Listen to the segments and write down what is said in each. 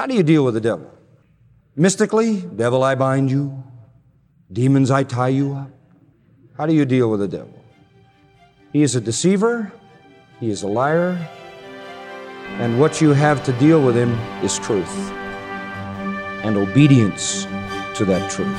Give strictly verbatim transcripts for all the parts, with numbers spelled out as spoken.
How do you deal with the devil? Mystically, devil, I bind you. Demons, I tie you up. How do you deal with the devil? He is a deceiver. He is a liar. And what you have to deal with him is truth and obedience to that truth.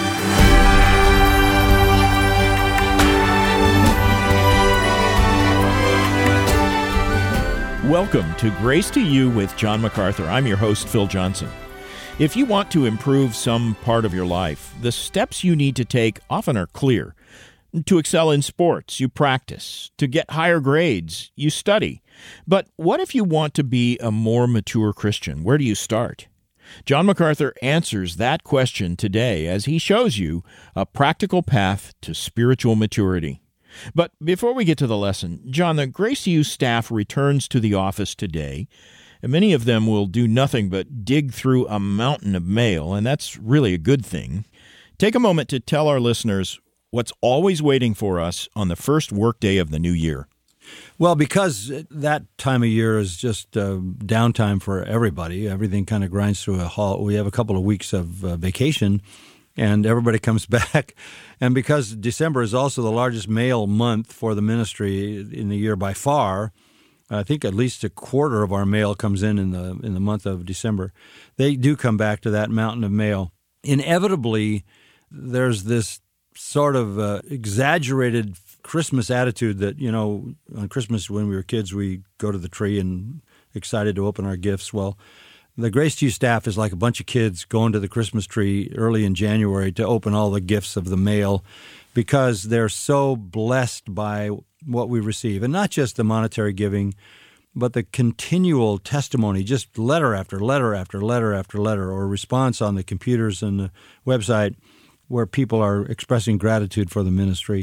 Welcome to Grace to You with John MacArthur. I'm your host, Phil Johnson. If you want to improve some part of your life, the steps you need to take often are clear. To excel in sports, you practice. To get higher grades, you study. But what if you want to be a more mature Christian? Where do you start? John MacArthur answers that question today as he shows you a practical path to spiritual maturity. But before we get to the lesson, John, the Grace to You staff returns to the office today, and many of them will do nothing but dig through a mountain of mail, and that's really a good thing. Take a moment to tell our listeners what's always waiting for us on the first workday of the new year. Well, because that time of year is just uh, downtime for everybody. Everything kind of grinds to a halt. We have a couple of weeks of uh, vacation, and everybody comes back. And because December is also the largest mail month for the ministry in the year by far, I think at least a quarter of our mail comes in in the in the month of December. They do come back to that mountain of mail. Inevitably, there's this sort of uh, exaggerated Christmas attitude that, you know, on Christmas when we were kids, we go to the tree and excited to open our gifts. Well, the Grace to You staff is like a bunch of kids going to the Christmas tree early in January to open all the gifts of the mail because they're so blessed by what we receive. And not just the monetary giving, but the continual testimony, just letter after letter after letter after letter, or response on the computers and the website where people are expressing gratitude for the ministry.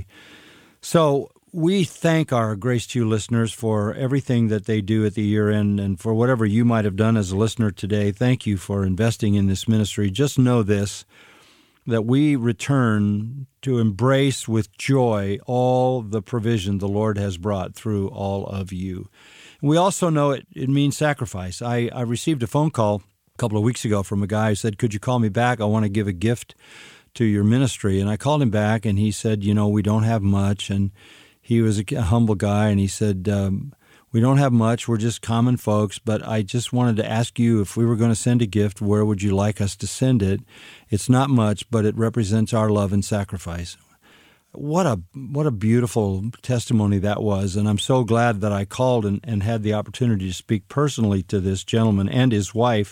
So we thank our Grace to You listeners for everything that they do at the year end, and for whatever you might have done as a listener today. Thank you for investing in this ministry. Just know this, that we return to embrace with joy all the provision the Lord has brought through all of you. We also know it, it means sacrifice. I, I received a phone call a couple of weeks ago from a guy who said, "Could you call me back? I want to give a gift to your ministry." And I called him back, and he said, you know, we don't have much. And he was a humble guy, and he said, um, we don't have much. We're just common folks, but I just wanted to ask you, if we were going to send a gift, where would you like us to send it? It's not much, but it represents our love and sacrifice. What a what a beautiful testimony that was, and I'm so glad that I called and, and had the opportunity to speak personally to this gentleman and his wife,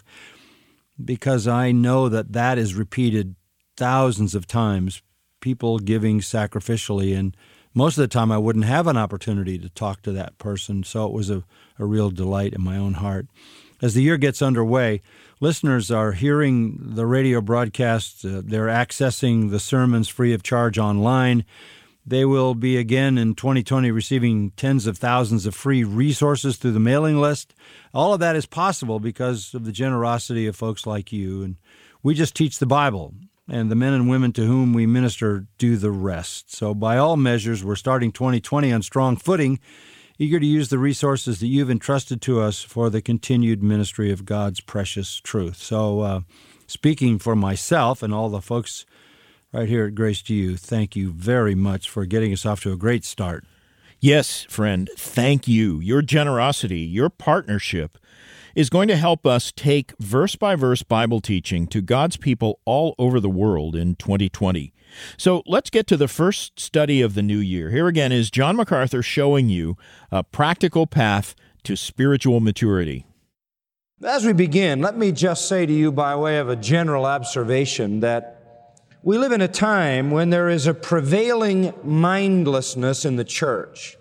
because I know that that is repeated thousands of times, people giving sacrificially, and most of the time I wouldn't have an opportunity to talk to that person, so it was a, a real delight in my own heart. As the year gets underway, listeners are hearing the radio broadcasts, uh, they're accessing the sermons free of charge online. They will be again in twenty twenty receiving tens of thousands of free resources through the mailing list. All of that is possible because of the generosity of folks like you, and we just teach the Bible, and the men and women to whom we minister do the rest. So by all measures, we're starting twenty twenty on strong footing, eager to use the resources that you've entrusted to us for the continued ministry of God's precious truth. So uh, speaking for myself and all the folks right here at Grace to You, thank you very much for getting us off to a great start. Yes, friend, thank you. Your generosity, your partnership is going to help us take verse-by-verse Bible teaching to God's people all over the world in twenty twenty. So let's get to the first study of the new year. Here again is John MacArthur showing you a practical path to spiritual maturity. As we begin, let me just say to you by way of a general observation that we live in a time when there is a prevailing mindlessness in the church.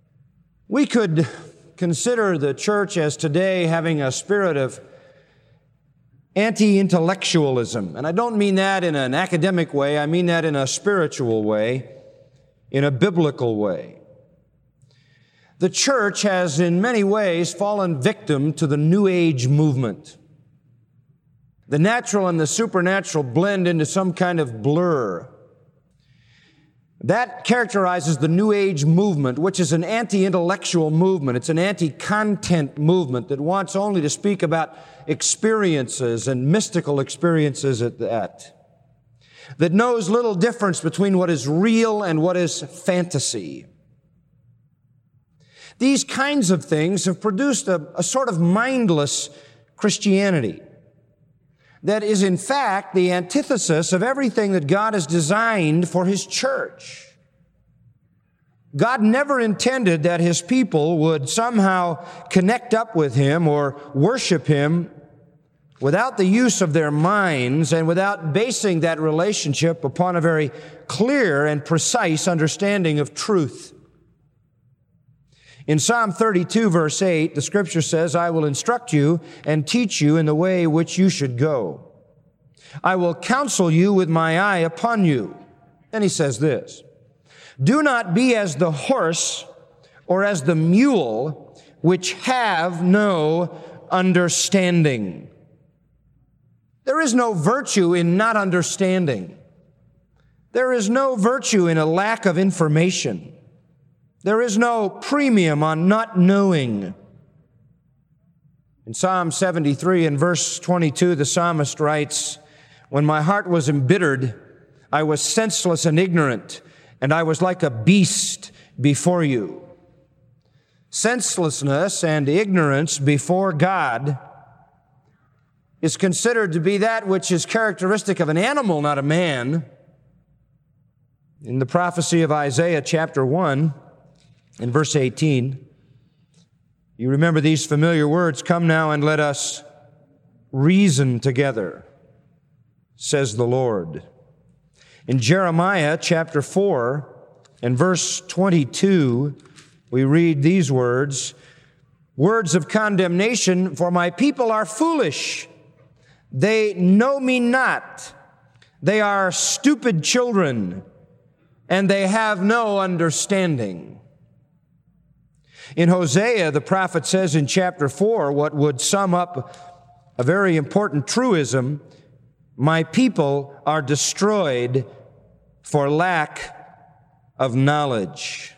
We could consider the church as today having a spirit of anti-intellectualism. And I don't mean that in an academic way. I mean that in a spiritual way, in a biblical way. The church has in many ways fallen victim to the New Age movement. The natural and the supernatural blend into some kind of blur. That characterizes the New Age movement, which is an anti-intellectual movement. It's an anti-content movement that wants only to speak about experiences and mystical experiences at that. That knows little difference between what is real and what is fantasy. These kinds of things have produced a, a sort of mindless Christianity that is in fact the antithesis of everything that God has designed for His church. God never intended that His people would somehow connect up with Him or worship Him without the use of their minds and without basing that relationship upon a very clear and precise understanding of truth. In Psalm thirty-two, verse eight, the Scripture says, I will instruct you and teach you in the way which you should go. I will counsel you with my eye upon you. And He says this, do not be as the horse or as the mule, which have no understanding. There is no virtue in not understanding. There is no virtue in a lack of information. There is no premium on not knowing. In Psalm seventy-three and verse twenty-two, the psalmist writes, when my heart was embittered, I was senseless and ignorant, and I was like a beast before you. Senselessness and ignorance before God is considered to be that which is characteristic of an animal, not a man. In the prophecy of Isaiah chapter one, in verse eighteen, you remember these familiar words, come now and let us reason together, says the Lord. In Jeremiah chapter four and verse twenty-two, we read these words, words of condemnation, for my people are foolish. They know me not. They are stupid children, and they have no understanding. In Hosea, the prophet says in chapter four, what would sum up a very important truism, my people are destroyed for lack of knowledge.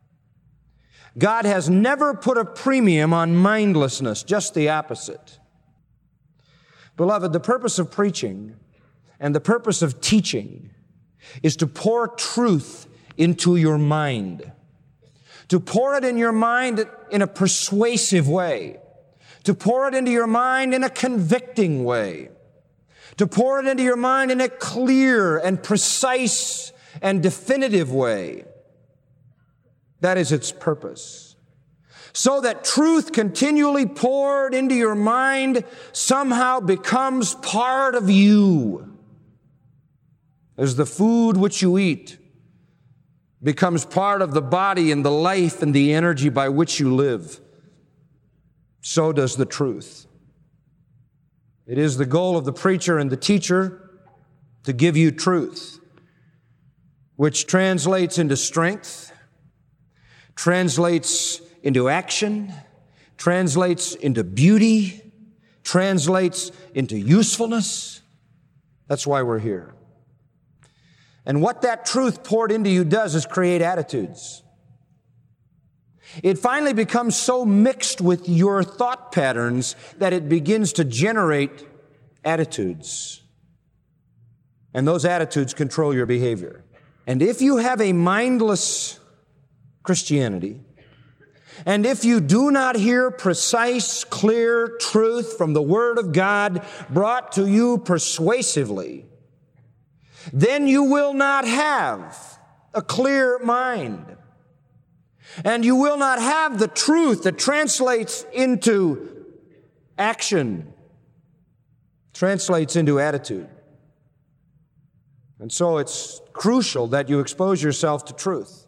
God has never put a premium on mindlessness, just the opposite. Beloved, the purpose of preaching and the purpose of teaching is to pour truth into your mind. To pour it in your mind in a persuasive way. To pour it into your mind in a convicting way. To pour it into your mind in a clear and precise and definitive way. That is its purpose. So that truth continually poured into your mind somehow becomes part of you. As the food which you eat becomes part of the body and the life and the energy by which you live, so does the truth. It is the goal of the preacher and the teacher to give you truth, which translates into strength, translates into action, translates into beauty, translates into usefulness. That's why we're here. And what that truth poured into you does is create attitudes. It finally becomes so mixed with your thought patterns that it begins to generate attitudes. And those attitudes control your behavior. And if you have a mindless Christianity, and if you do not hear precise, clear truth from the Word of God brought to you persuasively, then you will not have a clear mind. And you will not have the truth that translates into action, translates into attitude. And so it's crucial that you expose yourself to truth.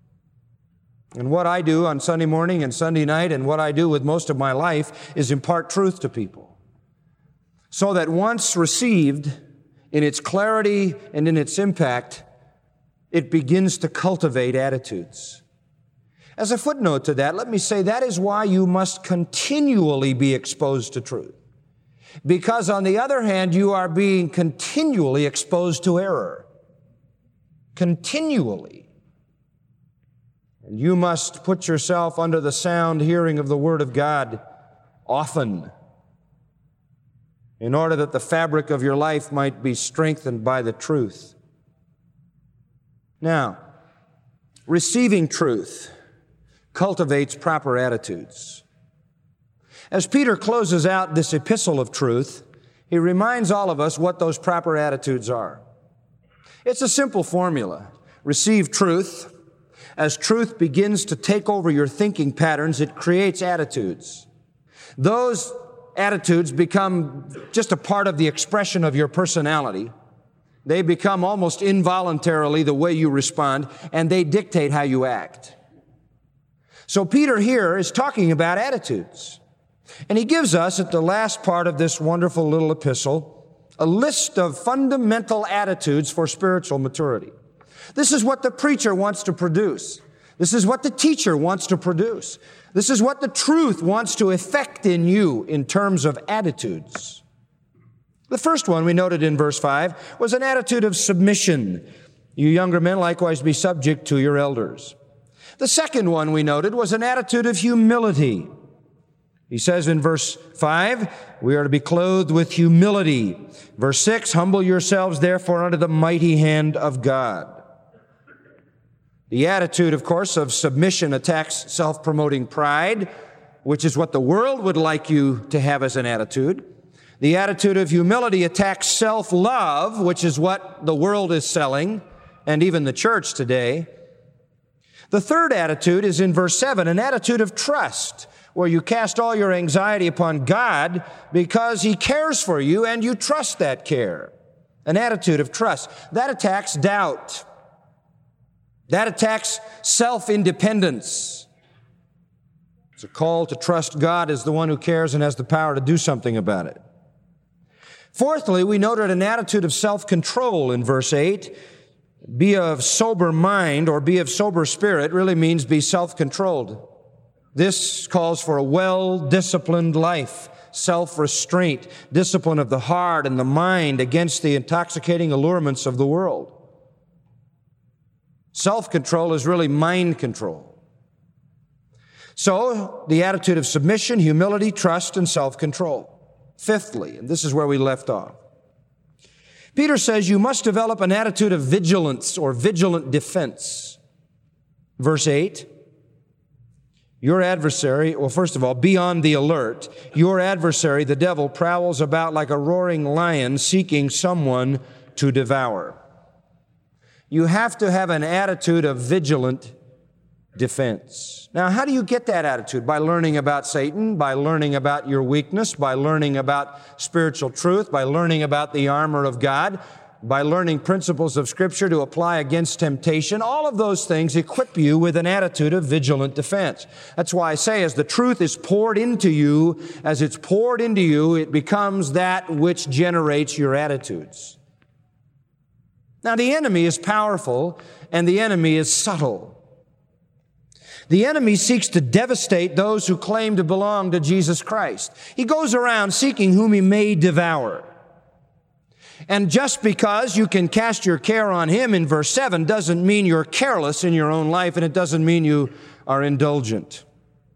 And what I do on Sunday morning and Sunday night and what I do with most of my life is impart truth to people. So that once received, in its clarity and in its impact, it begins to cultivate attitudes. As a footnote to that, let me say that is why you must continually be exposed to truth. Because on the other hand, you are being continually exposed to error. Continually. And you must put yourself under the sound hearing of the Word of God often, in order that the fabric of your life might be strengthened by the truth. Now, receiving truth cultivates proper attitudes. As Peter closes out this epistle of truth, he reminds all of us what those proper attitudes are. It's a simple formula. Receive truth. As truth begins to take over your thinking patterns, it creates attitudes. Those attitudes become just a part of the expression of your personality. They become almost involuntarily the way you respond, and they dictate how you act. So Peter here is talking about attitudes. And he gives us, at the last part of this wonderful little epistle, a list of fundamental attitudes for spiritual maturity. This is what the preacher wants to produce. This is what the teacher wants to produce. This is what the truth wants to effect in you in terms of attitudes. The first one we noted in verse five was an attitude of submission. You younger men likewise be subject to your elders. The second one we noted was an attitude of humility. He says in verse five, we are to be clothed with humility. Verse six, humble yourselves therefore under the mighty hand of God. The attitude, of course, of submission attacks self-promoting pride, which is what the world would like you to have as an attitude. The attitude of humility attacks self-love, which is what the world is selling, and even the church today. The third attitude is in verse seven, an attitude of trust, where you cast all your anxiety upon God because He cares for you and you trust that care. An attitude of trust. That attacks doubt. That attacks self-independence. It's a call to trust God as the one who cares and has the power to do something about it. Fourthly, we noted an attitude of self-control in verse eight. Be of sober mind or be of sober spirit really means be self-controlled. This calls for a well-disciplined life, self-restraint, discipline of the heart and the mind against the intoxicating allurements of the world. Self-control is really mind control. So, the attitude of submission, humility, trust, and self-control. Fifthly, and this is where we left off, Peter says you must develop an attitude of vigilance or vigilant defense. Verse eight, your adversary, well, first of all, be on the alert. Your adversary, the devil, prowls about like a roaring lion seeking someone to devour. You have to have an attitude of vigilant defense. Now, how do you get that attitude? By learning about Satan, by learning about your weakness, by learning about spiritual truth, by learning about the armor of God, by learning principles of Scripture to apply against temptation. All of those things equip you with an attitude of vigilant defense. That's why I say as the truth is poured into you, as it's poured into you, it becomes that which generates your attitudes. Now, the enemy is powerful and the enemy is subtle. The enemy seeks to devastate those who claim to belong to Jesus Christ. He goes around seeking whom he may devour. And just because you can cast your care on him in verse seven doesn't mean you're careless in your own life, and it doesn't mean you are indulgent.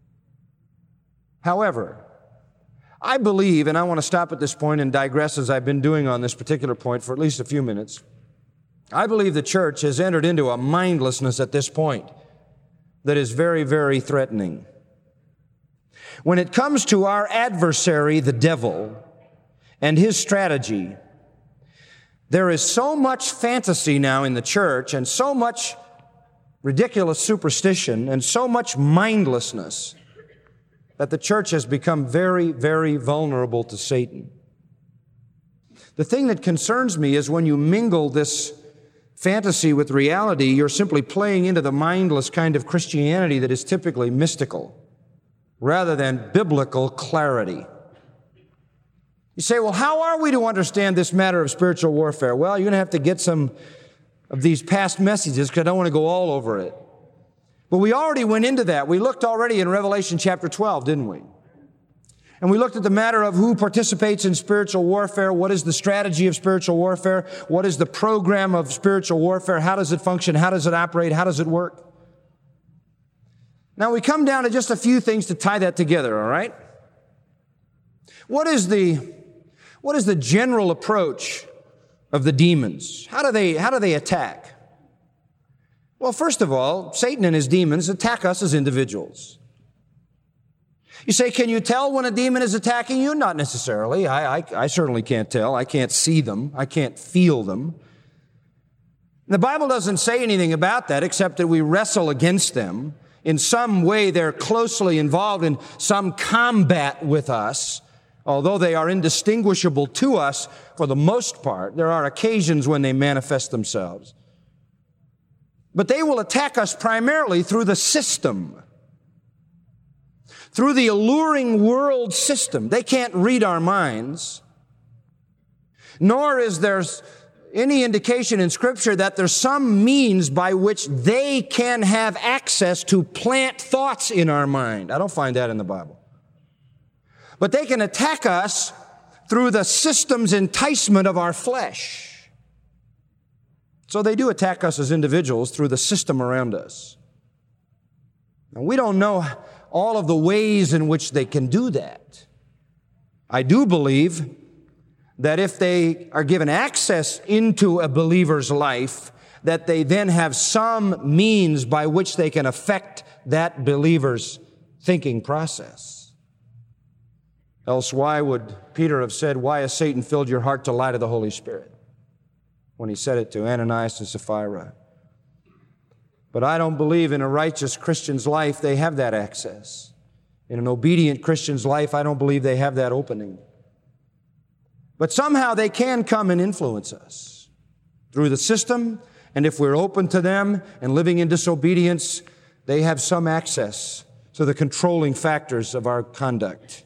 However, I believe, and I want to stop at this point and digress as I've been doing on this particular point for at least a few minutes, I believe the church has entered into a mindlessness at this point that is very, very threatening. When it comes to our adversary, the devil, and his strategy, there is so much fantasy now in the church and so much ridiculous superstition and so much mindlessness that the church has become very, very vulnerable to Satan. The thing that concerns me is when you mingle this fantasy with reality, you're simply playing into the mindless kind of Christianity that is typically mystical rather than biblical clarity. You say, well, how are we to understand this matter of spiritual warfare? Well, you're going to have to get some of these past messages because I don't want to go all over it. But we already went into that. We looked already in Revelation chapter twelve, didn't we? And we looked at the matter of who participates in spiritual warfare, what is the strategy of spiritual warfare, what is the program of spiritual warfare, how does it function, how does it operate, how does it work? Now we come down to just a few things to tie that together, all right? What is the, what is the general approach of the demons? How do they, how do they attack? Well, first of all, Satan and his demons attack us as individuals. You say, can you tell when a demon is attacking you? Not necessarily. I, I, I certainly can't tell. I can't see them. I can't feel them. The Bible doesn't say anything about that except that we wrestle against them. In some way, they're closely involved in some combat with us. Although they are indistinguishable to us for the most part, there are occasions when they manifest themselves. But they will attack us primarily through the system, through the alluring world system. They can't read our minds, nor is there any indication in Scripture that there's some means by which they can have access to plant thoughts in our mind. I don't find that in the Bible. But they can attack us through the system's enticement of our flesh. So they do attack us as individuals through the system around us. And we don't know all of the ways in which they can do that. I do believe that if they are given access into a believer's life, that they then have some means by which they can affect that believer's thinking process. Else why would Peter have said, why has Satan filled your heart to lie to the Holy Spirit? When he said it to Ananias and Sapphira. But I don't believe in a righteous Christian's life they have that access. In an obedient Christian's life, I don't believe they have that opening. But somehow they can come and influence us through the system, and if we're open to them and living in disobedience, they have some access to the controlling factors of our conduct.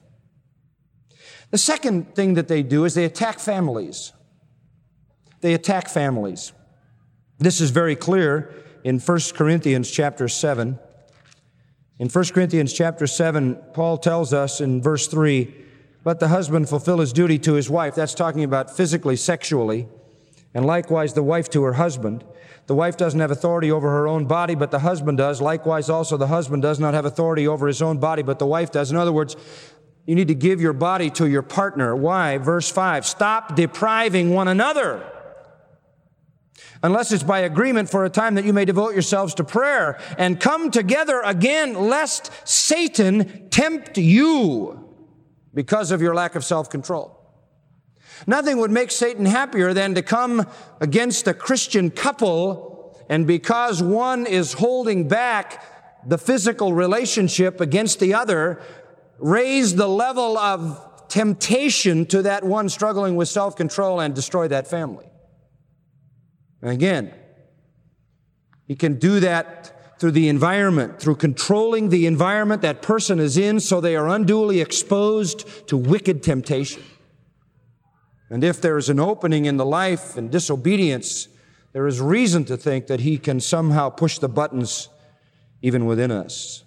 The second thing that they do is they attack families. They attack families. This is very clear in First Corinthians chapter seven. In First Corinthians chapter seven, Paul tells us in verse three, let the husband fulfill his duty to his wife. That's talking about physically, sexually, and likewise the wife to her husband. The wife doesn't have authority over her own body, but the husband does. Likewise also the husband does not have authority over his own body, but the wife does. In other words, you need to give your body to your partner. Why? Verse five, stop depriving one another, unless it's by agreement for a time that you may devote yourselves to prayer and come together again, lest Satan tempt you because of your lack of self-control. Nothing would make Satan happier than to come against a Christian couple, and because one is holding back the physical relationship against the other, raise the level of temptation to that one struggling with self-control and destroy that family. And again, he can do that through the environment, through controlling the environment that person is in so they are unduly exposed to wicked temptation. And if there is an opening in the life and disobedience, there is reason to think that he can somehow push the buttons even within us.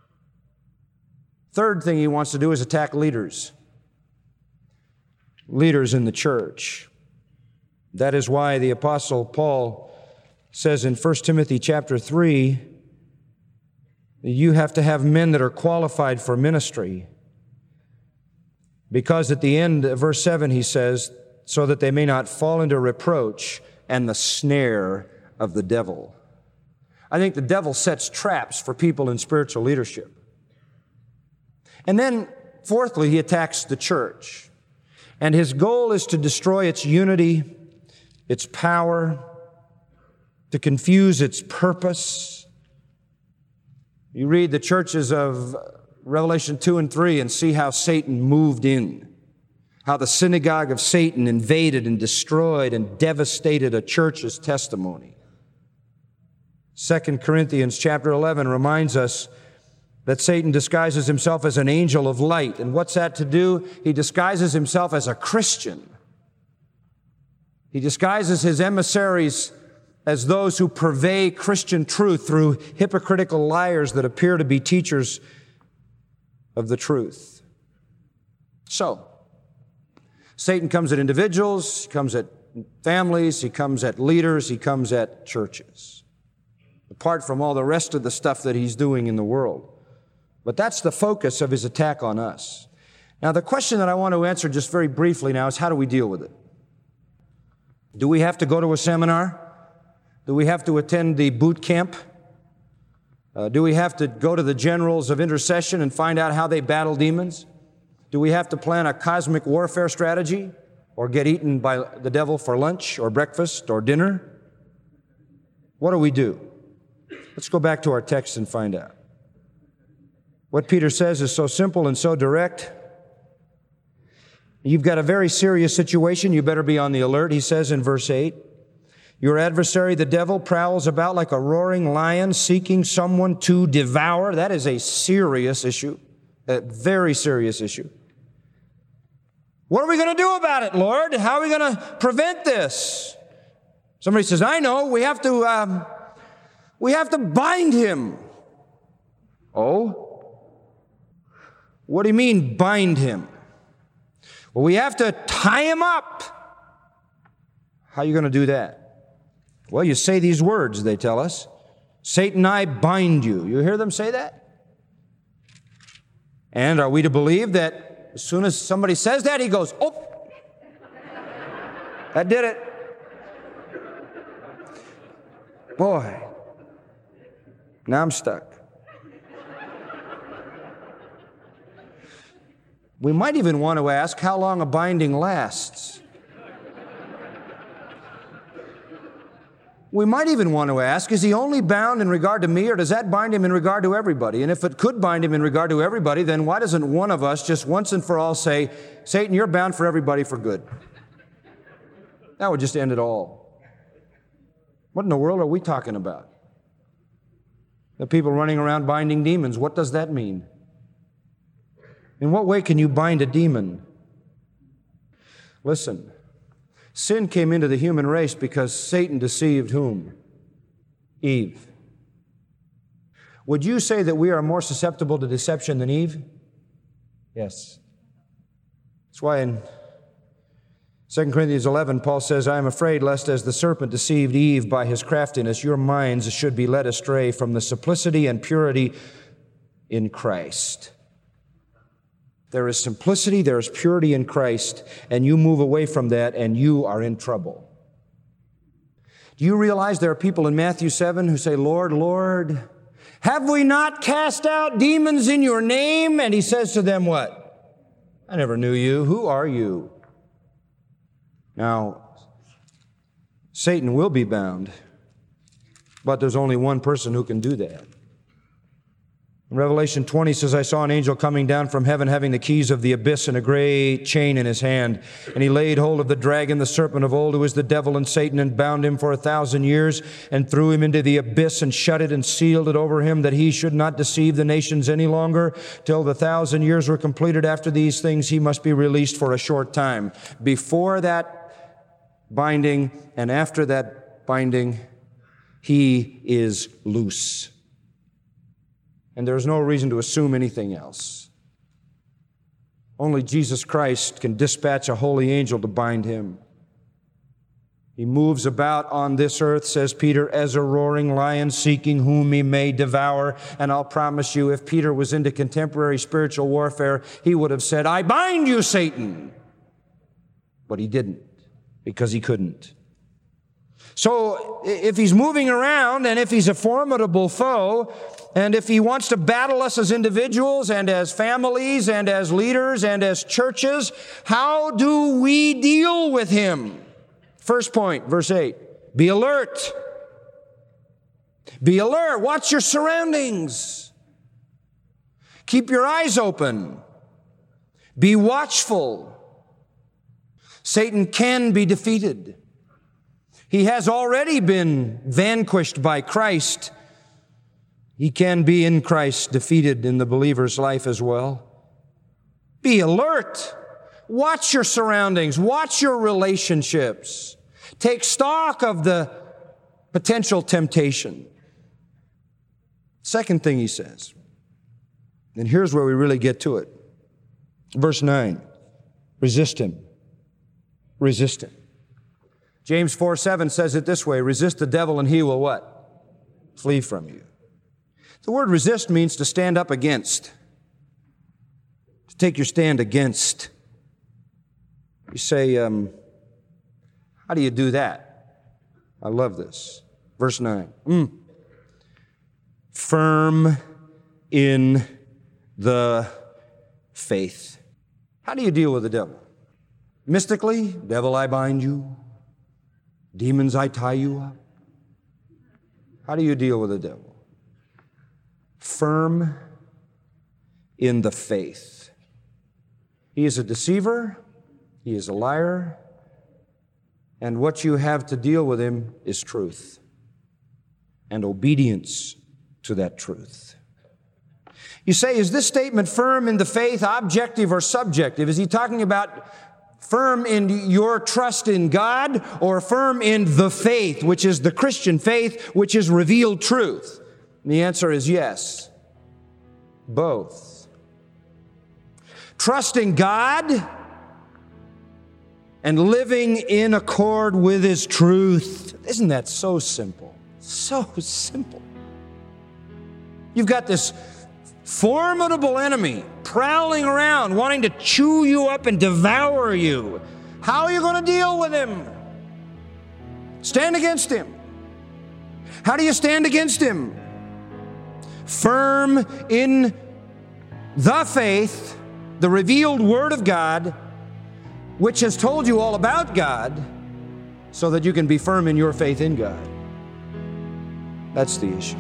Third thing he wants to do is attack leaders. Leaders in the church. That is why the Apostle Paul says in First Timothy chapter three, that you have to have men that are qualified for ministry. Because at the end of verse seven he says, so that they may not fall into reproach and the snare of the devil. I think the devil sets traps for people in spiritual leadership. And then, fourthly, he attacks the church. And his goal is to destroy its unity, its power, to confuse its purpose. You read the churches of Revelation two and three and see how Satan moved in, how the synagogue of Satan invaded and destroyed and devastated a church's testimony. Second Corinthians chapter eleven reminds us that Satan disguises himself as an angel of light. And what's that to do? He disguises himself as a Christian. He disguises his emissaries as those who purvey Christian truth through hypocritical liars that appear to be teachers of the truth. So, Satan comes at individuals, he comes at families, he comes at leaders, he comes at churches. Apart from all the rest of the stuff that he's doing in the world. But that's the focus of his attack on us. Now, the question that I want to answer just very briefly now is, how do we deal with it? Do we have to go to a seminar? Do we have to attend the boot camp? Uh, do we have to go to the generals of intercession and find out how they battle demons? Do we have to plan a cosmic warfare strategy or get eaten by the devil for lunch or breakfast or dinner? What do we do? Let's go back to our text and find out. What Peter says is so simple and so direct. You've got a very serious situation. You better be on the alert. He says in verse eight, your adversary, the devil, prowls about like a roaring lion seeking someone to devour. That is a serious issue, a very serious issue. What are we going to do about it, Lord? How are we going to prevent this? Somebody says, I know, we have to, um, we have to bind him. Oh? What do you mean, bind him? Well, we have to tie him up. How are you going to do that? Well, you say these words, they tell us. Satan, I bind you. You hear them say that? And are we to believe that as soon as somebody says that, he goes, oh, that did it. Boy, now I'm stuck. We might even want to ask how long a binding lasts. We might even want to ask, is he only bound in regard to me, or does that bind him in regard to everybody? And if it could bind him in regard to everybody, then why doesn't one of us just once and for all say, Satan, you're bound for everybody for good? That would just end it all. What in the world are we talking about? The people running around binding demons, what does that mean? In what way can you bind a demon? Listen. Sin came into the human race because Satan deceived whom? Eve. Would you say that we are more susceptible to deception than Eve? Yes. That's why in Second Corinthians eleven, Paul says, I am afraid lest as the serpent deceived Eve by his craftiness, your minds should be led astray from the simplicity and purity in Christ. There is simplicity, there is purity in Christ, and you move away from that and you are in trouble. Do you realize there are people in Matthew seven who say, Lord, Lord, have we not cast out demons in your name? And he says to them what? I never knew you. Who are you? Now, Satan will be bound, but there's only one person who can do that. Revelation twenty says, I saw an angel coming down from heaven having the keys of the abyss and a great chain in his hand. And he laid hold of the dragon, the serpent of old, who is the devil and Satan, and bound him for a thousand years, and threw him into the abyss, and shut it and sealed it over him, that he should not deceive the nations any longer, till the thousand years were completed. After these things, he must be released for a short time. Before that binding and after that binding, he is loose. And there's no reason to assume anything else. Only Jesus Christ can dispatch a holy angel to bind him. He moves about on this earth, says Peter, as a roaring lion seeking whom he may devour. And I'll promise you, if Peter was into contemporary spiritual warfare, he would have said, I bind you, Satan. But he didn't, because he couldn't. So if he's moving around, and if he's a formidable foe, and if he wants to battle us as individuals and as families and as leaders and as churches, how do we deal with him? First point, verse eight, be alert. Be alert. Watch your surroundings. Keep your eyes open. Be watchful. Satan can be defeated. He has already been vanquished by Christ. He can be in Christ defeated in the believer's life as well. Be alert. Watch your surroundings. Watch your relationships. Take stock of the potential temptation. Second thing he says, and here's where we really get to it. Verse nine, resist him. Resist him. James four seven says it this way, resist the devil and he will what? Flee from you. The word resist means to stand up against, to take your stand against. You say, um, how do you do that? I love this. Verse nine. Mm. Firm in the faith. How do you deal with the devil? Mystically, devil, I bind you. Demons, I tie you up. How do you deal with the devil? Firm in the faith. He is a deceiver. He is a liar. And what you have to deal with him is truth and obedience to that truth. You say, is this statement firm in the faith objective or subjective? Is he talking about firm in your trust in God or firm in the faith, which is the Christian faith, which is revealed truth? And the answer is yes, both. Trusting God and living in accord with His truth. Isn't that so simple? So simple. You've got this formidable enemy prowling around, wanting to chew you up and devour you. How are you going to deal with him? Stand against him. How do you stand against him? Firm in the faith, the revealed Word of God, which has told you all about God, so that you can be firm in your faith in God. That's the issue.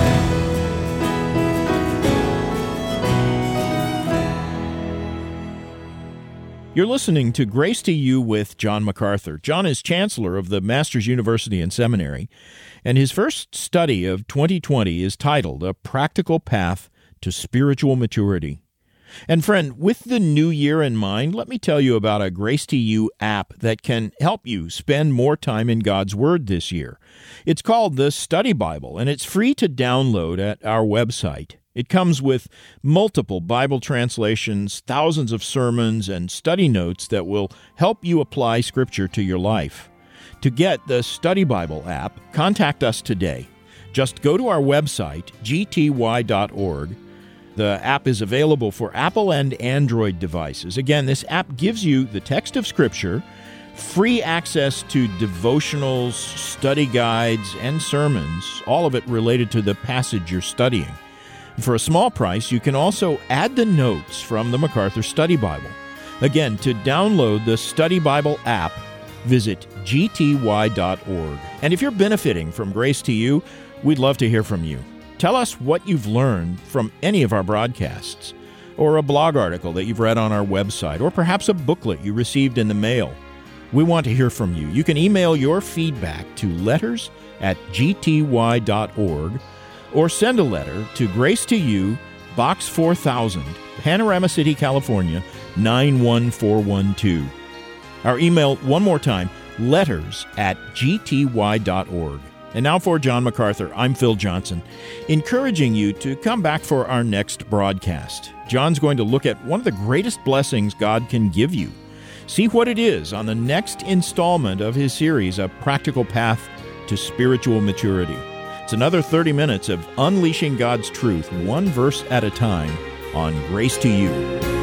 You're listening to Grace to You with John MacArthur. John is chancellor of the Masters University and Seminary, and his first study of twenty twenty is titled A Practical Path to Spiritual Maturity. And friend, with the new year in mind, let me tell you about a Grace to You app that can help you spend more time in God's Word this year. It's called the Study Bible, and it's free to download at our website. It comes with multiple Bible translations, thousands of sermons, and study notes that will help you apply Scripture to your life. To get the Study Bible app, contact us today. Just go to our website, g t y dot org. The app is available for Apple and Android devices. Again, this app gives you the text of Scripture, free access to devotionals, study guides, and sermons, all of it related to the passage you're studying. For a small price, you can also add the notes from the MacArthur Study Bible. Again, to download the Study Bible app, visit g t y dot org. And if you're benefiting from Grace to You, we'd love to hear from you. Tell us what you've learned from any of our broadcasts, or a blog article that you've read on our website, or perhaps a booklet you received in the mail. We want to hear from you. You can email your feedback to letters at g t y dot org, or send a letter to Grace to You, Box four thousand, Panorama City, California, nine one four one two. Our email, one more time, letters at g t y dot org. And now for John MacArthur, I'm Phil Johnson, encouraging you to come back for our next broadcast. John's going to look at one of the greatest blessings God can give you. See what it is on the next installment of his series, A Practical Path to Spiritual Maturity. It's another thirty minutes of unleashing God's truth, one verse at a time, on Grace to You.